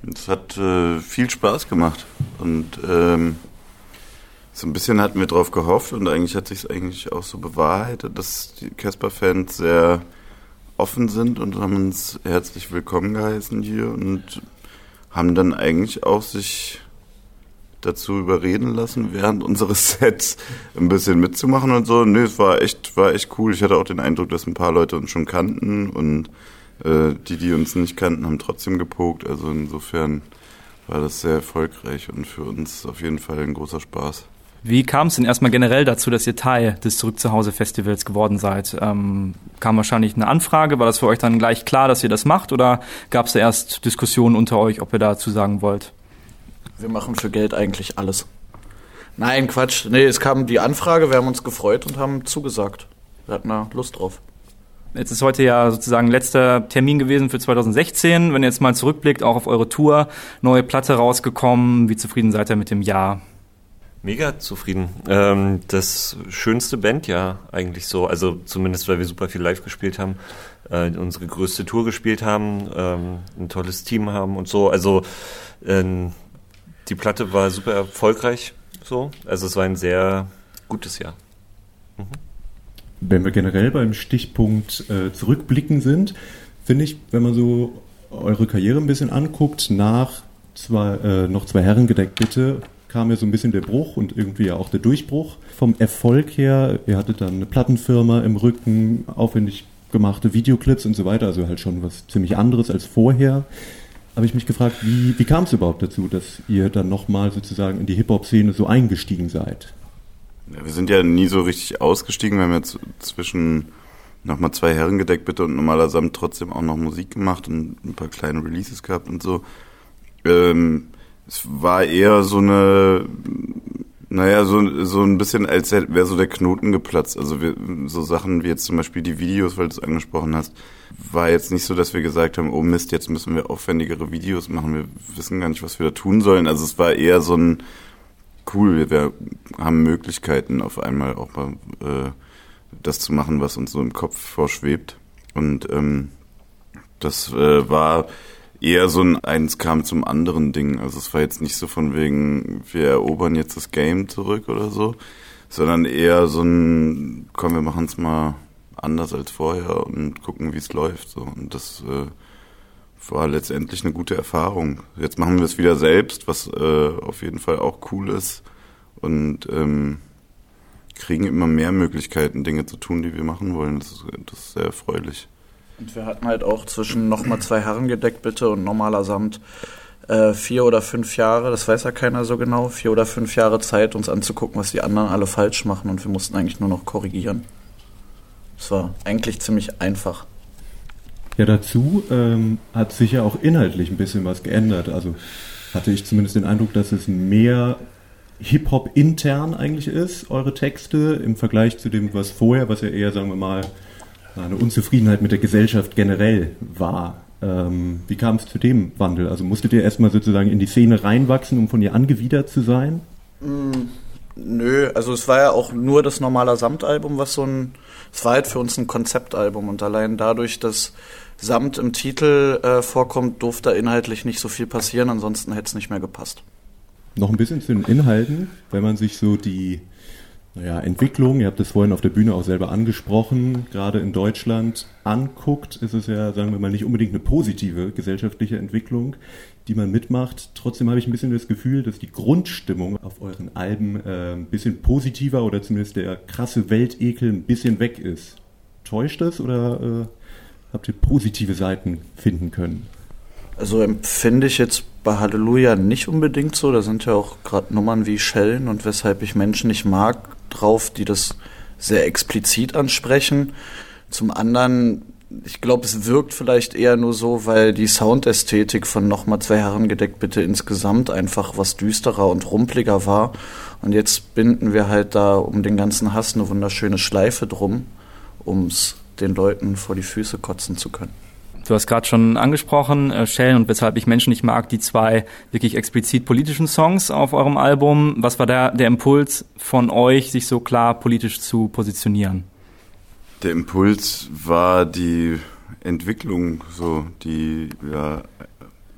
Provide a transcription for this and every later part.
Es hat viel Spaß gemacht und so ein bisschen hatten wir drauf gehofft und eigentlich hat sich es eigentlich auch so bewahrheitet, dass die Casper-Fans sehr offen sind und haben uns herzlich willkommen geheißen hier und haben dann eigentlich auch sich dazu überreden lassen, während unseres Sets ein bisschen mitzumachen und so. Nee, es war echt cool. Ich hatte auch den Eindruck, dass ein paar Leute uns schon kannten und die uns nicht kannten, haben trotzdem gepokt. Also insofern war das sehr erfolgreich und für uns auf jeden Fall ein großer Spaß. Wie kam es denn erstmal generell dazu, dass ihr Teil des Zurück-zu-Hause-Festivals geworden seid? Kam wahrscheinlich eine Anfrage, war das für euch dann gleich klar, dass ihr das macht oder gab es da erst Diskussionen unter euch, ob ihr dazu sagen wollt? Wir machen für Geld eigentlich alles. Nein, Quatsch. Nee, es kam die Anfrage, wir haben uns gefreut und haben zugesagt. Wir hatten da Lust drauf. Jetzt ist heute ja sozusagen letzter Termin gewesen für 2016. Wenn ihr jetzt mal zurückblickt, auch auf eure Tour, neue Platte rausgekommen. Wie zufrieden seid ihr mit dem Jahr? Mega zufrieden. Das schönste Bandjahr eigentlich so. Also zumindest, weil wir super viel live gespielt haben, unsere größte Tour gespielt haben, ein tolles Team haben und so. Also die Platte war super erfolgreich. So. Also es war ein sehr gutes Jahr. Mhm. Wenn wir generell beim Stichpunkt zurückblicken sind, finde ich, wenn man so eure Karriere ein bisschen anguckt, nach noch zwei Herren gedeckt bitte, kam ja so ein bisschen der Bruch und irgendwie ja auch der Durchbruch. Vom Erfolg her, ihr hattet dann eine Plattenfirma im Rücken, aufwendig gemachte Videoclips und so weiter, also halt schon was ziemlich anderes als vorher. Habe ich mich gefragt, wie kam es überhaupt dazu, dass ihr dann nochmal sozusagen in die Hip-Hop-Szene so eingestiegen seid? Ja, wir sind ja nie so richtig ausgestiegen. Wir haben jetzt zwischen nochmal 2 Herren gedeckt, bitte, und normaler Samt trotzdem auch noch Musik gemacht und ein paar kleine Releases gehabt und so. Es war eher so eine, so ein bisschen, als wäre so der Knoten geplatzt. Also so Sachen wie jetzt zum Beispiel die Videos, weil du es angesprochen hast, war jetzt nicht so, dass wir gesagt haben, oh Mist, jetzt müssen wir aufwendigere Videos machen. Wir wissen gar nicht, was wir da tun sollen. Also es war eher so ein cool, wir haben Möglichkeiten auf einmal auch mal das zu machen, was uns so im Kopf vorschwebt. Und das war eher so eins kam zum anderen Ding. Also es war jetzt nicht so von wegen, wir erobern jetzt das Game zurück oder so, sondern eher so ein, komm, wir machen es mal anders als vorher und gucken, wie es läuft. So. Und das war letztendlich eine gute Erfahrung. Jetzt machen wir es wieder selbst, was auf jeden Fall auch cool ist und kriegen immer mehr Möglichkeiten, Dinge zu tun, die wir machen wollen. Das ist sehr erfreulich. Und wir hatten halt auch zwischen nochmal 2 Herren gedeckt, bitte, und normaler Samt 4 oder 5 Jahre, das weiß ja keiner so genau, 4 oder 5 Jahre Zeit, uns anzugucken, was die anderen alle falsch machen und wir mussten eigentlich nur noch korrigieren. Das war eigentlich ziemlich einfach. Ja, dazu hat sich ja auch inhaltlich ein bisschen was geändert. Also hatte ich zumindest den Eindruck, dass es mehr Hip-Hop intern eigentlich ist, eure Texte, im Vergleich zu dem, was vorher, was ja eher, sagen wir mal, eine Unzufriedenheit mit der Gesellschaft generell war. Wie kam es zu dem Wandel? Also musstet ihr erstmal sozusagen in die Szene reinwachsen, um von ihr angewidert zu sein? Nö, also es war ja auch nur das normale Samtalbum, es war halt für uns ein Konzeptalbum und allein dadurch, dass Samt im Titel vorkommt, durfte inhaltlich nicht so viel passieren, ansonsten hätte es nicht mehr gepasst. Noch ein bisschen zu den Inhalten, wenn man sich so die Entwicklung, ihr habt das vorhin auf der Bühne auch selber angesprochen, gerade in Deutschland anguckt, ist es ja, sagen wir mal, nicht unbedingt eine positive gesellschaftliche Entwicklung, die man mitmacht. Trotzdem habe ich ein bisschen das Gefühl, dass die Grundstimmung auf euren Alben ein bisschen positiver oder zumindest der krasse Weltekel ein bisschen weg ist. Täuscht das oder habt ihr positive Seiten finden können? Also empfinde ich jetzt bei Halleluja nicht unbedingt so. Da sind ja auch gerade Nummern wie Schellen und Weshalb ich Menschen nicht mag drauf, die das sehr explizit ansprechen. Zum anderen, ich glaube, es wirkt vielleicht eher nur so, weil die Soundästhetik von nochmal 2 Herren gedeckt bitte insgesamt einfach was düsterer und rumpeliger war. Und jetzt binden wir halt da um den ganzen Hass eine wunderschöne Schleife drum, um es den Leuten vor die Füße kotzen zu können. Du hast gerade schon angesprochen, Schellen und Weshalb ich Menschen nicht mag, die 2 wirklich explizit politischen Songs auf eurem Album. Was war der Impuls von euch, sich so klar politisch zu positionieren? Der Impuls war die Entwicklung, so die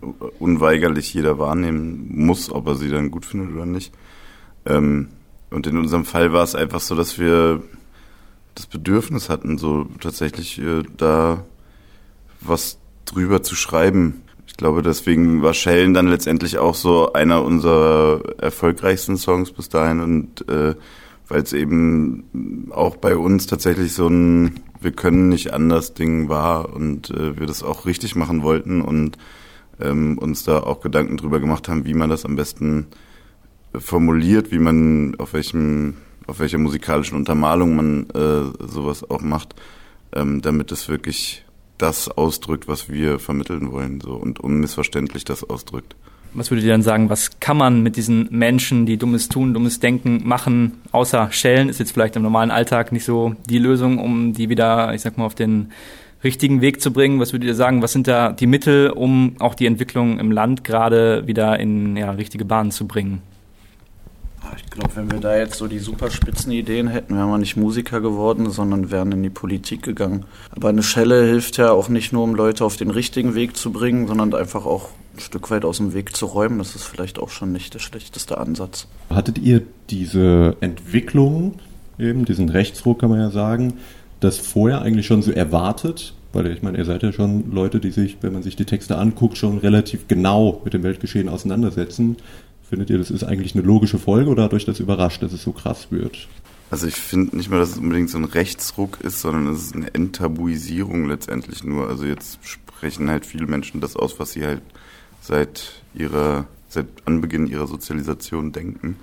unweigerlich jeder wahrnehmen muss, ob er sie dann gut findet oder nicht. Und in unserem Fall war es einfach so, dass wir das Bedürfnis hatten, so tatsächlich da was drüber zu schreiben. Ich glaube, deswegen war Schellen dann letztendlich auch so einer unserer erfolgreichsten Songs bis dahin und weil es eben auch bei uns tatsächlich so ein wir können nicht anders Ding war und wir das auch richtig machen wollten und uns da auch Gedanken drüber gemacht haben, wie man das am besten formuliert, wie man auf welcher musikalischen Untermalung man sowas auch macht, damit es wirklich das ausdrückt, was wir vermitteln wollen, so und unmissverständlich das ausdrückt. Was würdet ihr dann sagen, was kann man mit diesen Menschen, die Dummes tun, Dummes denken, machen, außer Schellen? Ist jetzt vielleicht im normalen Alltag nicht so die Lösung, um die wieder, ich sag mal, auf den richtigen Weg zu bringen. Was würdet ihr sagen, was sind da die Mittel, um auch die Entwicklung im Land gerade wieder in richtige Bahnen zu bringen? Ich glaube, wenn wir da jetzt so die super spitzen Ideen hätten, wären wir nicht Musiker geworden, sondern wären in die Politik gegangen. Aber eine Schelle hilft ja auch nicht nur, um Leute auf den richtigen Weg zu bringen, sondern einfach auch ein Stück weit aus dem Weg zu räumen. Das ist vielleicht auch schon nicht der schlechteste Ansatz. Hattet ihr diese Entwicklung, eben diesen Rechtsruck, kann man ja sagen, das vorher eigentlich schon so erwartet? Weil ich meine, ihr seid ja schon Leute, die sich, wenn man sich die Texte anguckt, schon relativ genau mit dem Weltgeschehen auseinandersetzen. Findet ihr, das ist eigentlich eine logische Folge oder hat euch das überrascht, dass es so krass wird? Also ich finde nicht mal, dass es unbedingt so ein Rechtsruck ist, sondern es ist eine Enttabuisierung letztendlich nur. Also jetzt sprechen halt viele Menschen das aus, was sie halt seit Anbeginn ihrer Sozialisation denken.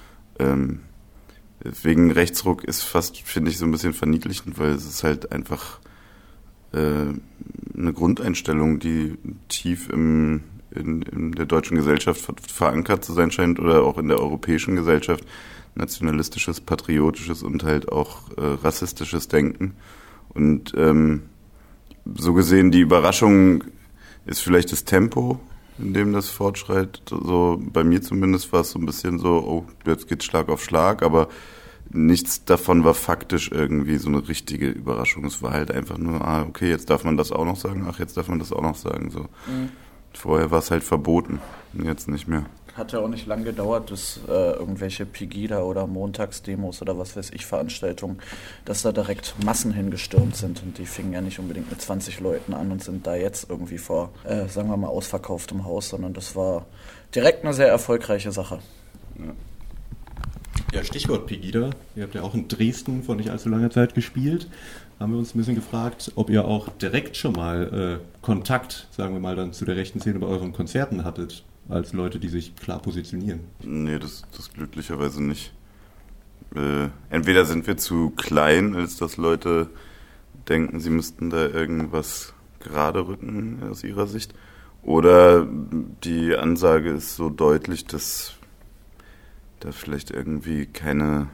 Deswegen Rechtsruck ist fast, finde ich, so ein bisschen verniedlichend, weil es ist halt einfach eine Grundeinstellung, die tief in der deutschen Gesellschaft verankert zu sein scheint oder auch in der europäischen Gesellschaft, nationalistisches, patriotisches und halt auch rassistisches Denken. Und so gesehen, die Überraschung ist vielleicht das Tempo, in dem das fortschreitet. So, bei mir zumindest war es so ein bisschen so, oh, jetzt geht's Schlag auf Schlag, aber nichts davon war faktisch irgendwie so eine richtige Überraschung. Es war halt einfach nur, okay, jetzt darf man das auch noch sagen, jetzt darf man das auch noch sagen, so. Mhm. Vorher war es halt verboten, jetzt nicht mehr. Hat ja auch nicht lange gedauert, bis irgendwelche Pegida- oder Montagsdemos oder was weiß ich Veranstaltungen, dass da direkt Massen hingestürmt sind. Und die fingen ja nicht unbedingt mit 20 Leuten an und sind da jetzt irgendwie vor, sagen wir mal, ausverkauftem Haus, sondern das war direkt eine sehr erfolgreiche Sache. Ja, Stichwort Pegida. Ihr habt ja auch in Dresden vor nicht allzu langer Zeit gespielt. Haben wir uns ein bisschen gefragt, ob ihr auch direkt schon mal Kontakt, sagen wir mal, dann zu der rechten Szene bei euren Konzerten hattet, als Leute, die sich klar positionieren. Nee, das glücklicherweise nicht. Entweder sind wir zu klein, als dass Leute denken, sie müssten da irgendwas gerade rücken aus ihrer Sicht, oder die Ansage ist so deutlich, dass da vielleicht irgendwie kein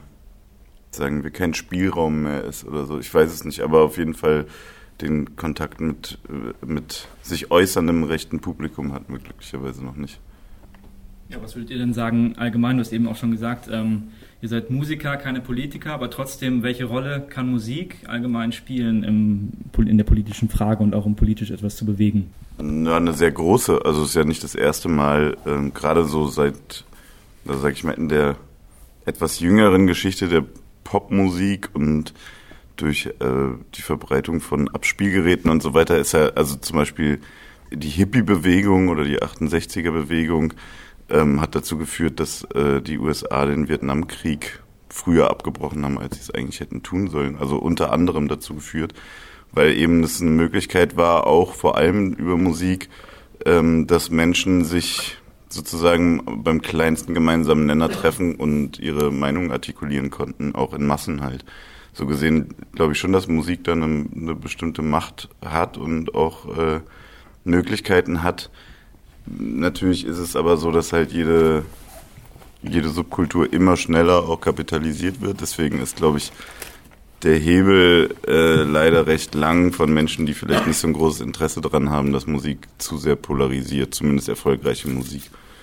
Spielraum mehr ist oder so. Ich weiß es nicht, aber auf jeden Fall den Kontakt mit sich äußerndem rechten Publikum hatten wir glücklicherweise noch nicht. Ja, was würdet ihr denn sagen allgemein? Du hast eben auch schon gesagt, ihr seid Musiker, keine Politiker, aber trotzdem, welche Rolle kann Musik allgemein spielen in der politischen Frage und auch um politisch etwas zu bewegen? Ja, eine sehr große. Also es ist ja nicht das erste Mal, gerade so seit, sag ich mal, in der etwas jüngeren Geschichte der Popmusik und durch die Verbreitung von Abspielgeräten und so weiter ist ja, also zum Beispiel die Hippie-Bewegung oder die 68er-Bewegung hat dazu geführt, dass die USA den Vietnamkrieg früher abgebrochen haben, als sie es eigentlich hätten tun sollen. Also unter anderem dazu geführt, weil eben das eine Möglichkeit war, auch vor allem über Musik, dass Menschen sich sozusagen beim kleinsten gemeinsamen Nenner treffen und ihre Meinung artikulieren konnten, auch in Massen halt. So gesehen glaube ich schon, dass Musik dann eine bestimmte Macht hat und auch Möglichkeiten hat. Natürlich ist es aber so, dass halt jede Subkultur immer schneller auch kapitalisiert wird. Deswegen ist, glaube ich, der Hebel leider recht lang von Menschen, die vielleicht nicht so ein großes Interesse daran haben, dass Musik zu sehr polarisiert, zumindest erfolgreiche Musik.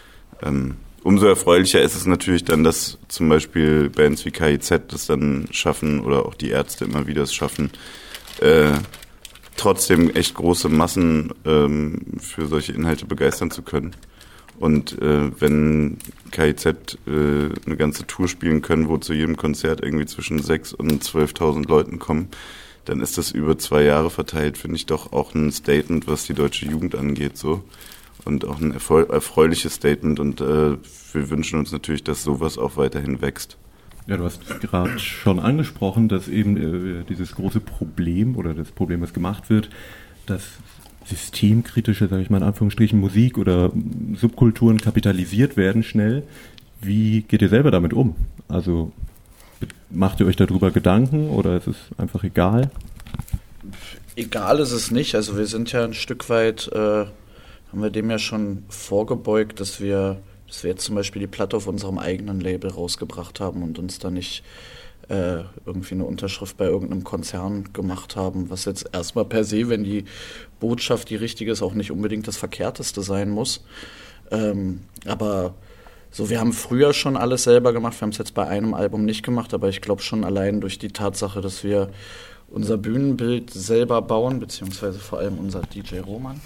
Umso erfreulicher ist es natürlich dann, dass zum Beispiel Bands wie KIZ das dann schaffen oder auch die Ärzte immer wieder es schaffen, trotzdem echt große Massen für solche Inhalte begeistern zu können. Und wenn KIZ eine ganze Tour spielen können, wo zu jedem Konzert irgendwie zwischen 6.000 und 12.000 Leuten kommen, dann ist das über 2 Jahre verteilt, finde ich doch auch ein Statement, was die deutsche Jugend angeht, so. Und auch ein erfreuliches Statement. Und wir wünschen uns natürlich, dass sowas auch weiterhin wächst. Ja, du hast gerade schon angesprochen, dass eben dieses große Problem oder das Problem, was gemacht wird, dass systemkritische, sage ich mal in Anführungsstrichen, Musik oder Subkulturen kapitalisiert werden schnell. Wie geht ihr selber damit um? Also macht ihr euch darüber Gedanken oder ist es einfach egal? Egal ist es nicht. Also wir sind ja ein Stück weit, haben wir dem ja schon vorgebeugt, dass wir jetzt zum Beispiel die Platte auf unserem eigenen Label rausgebracht haben und uns da nicht irgendwie eine Unterschrift bei irgendeinem Konzern gemacht haben, was jetzt erstmal per se, wenn die Botschaft die richtige ist, auch nicht unbedingt das Verkehrteste sein muss. Aber so, wir haben früher schon alles selber gemacht, wir haben es jetzt bei einem Album nicht gemacht, aber ich glaube schon allein durch die Tatsache, dass wir unser Bühnenbild selber bauen, beziehungsweise vor allem unser DJ Roman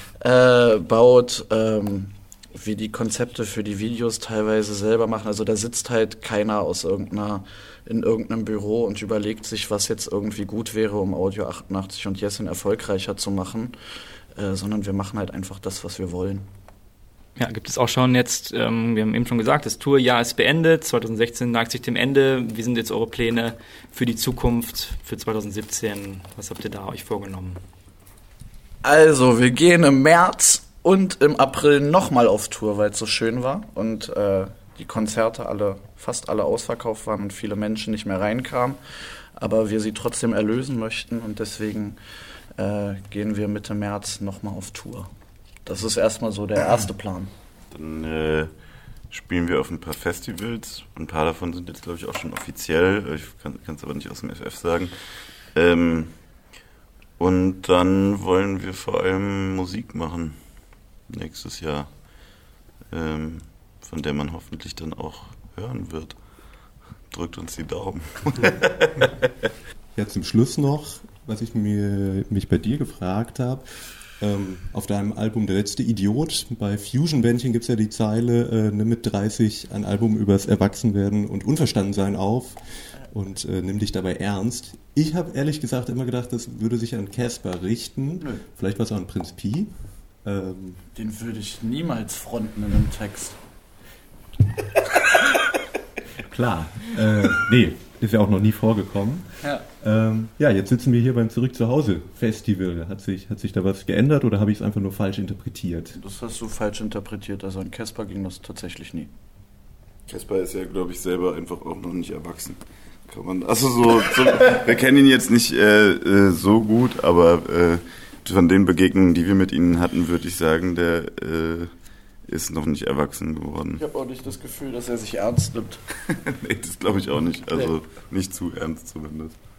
baut, wir die Konzepte für die Videos teilweise selber machen. Also da sitzt halt keiner in irgendeinem Büro und überlegt sich, was jetzt irgendwie gut wäre, um Audio 88 und Jessin erfolgreicher zu machen, sondern wir machen halt einfach das, was wir wollen. Ja, gibt es auch schon jetzt, wir haben eben schon gesagt, das Tourjahr ist beendet, 2016 neigt sich dem Ende. Wie sind jetzt eure Pläne für die Zukunft, für 2017? Was habt ihr da euch vorgenommen? Also, wir gehen im März und im April nochmal auf Tour, weil es so schön war und die Konzerte fast alle ausverkauft waren und viele Menschen nicht mehr reinkamen, aber wir sie trotzdem erlösen möchten und deswegen gehen wir Mitte März nochmal auf Tour. Das ist erstmal so der erste Plan. Dann spielen wir auf ein paar Festivals. Ein paar davon sind jetzt, glaube ich, auch schon offiziell. Ich kann es aber nicht aus dem FF sagen. Und dann wollen wir vor allem Musik machen nächstes Jahr, von der man hoffentlich dann auch hören wird. Drückt uns die Daumen. Ja, zum Schluss noch, was ich mich bei dir gefragt habe. Auf deinem Album Der letzte Idiot, bei Fusion-Bändchen gibt es ja die Zeile, nimm mit 30 ein Album übers Erwachsenwerden und Unverstandensein auf und nimm dich dabei ernst. Ich habe ehrlich gesagt immer gedacht, das würde sich an Casper richten. Nö. Vielleicht war es auch an Prinz Pi. Den würde ich niemals fronten in einem Text. Klar. Nee, ist ja auch noch nie vorgekommen. Ja. Ja, jetzt sitzen wir hier beim Zurück zu Hause Festival. Hat sich da was geändert oder habe ich es einfach nur falsch interpretiert? Das hast du falsch interpretiert. Also an Casper ging das tatsächlich nie. Casper ist ja, glaube ich, selber einfach auch noch nicht erwachsen. Kann man, also wir kennen ihn jetzt nicht so gut, aber von den Begegnungen, die wir mit ihm hatten, würde ich sagen, der ist noch nicht erwachsen geworden. Ich habe auch nicht das Gefühl, dass er sich ernst nimmt. Nee, das glaube ich auch nicht. Also nicht zu ernst zumindest.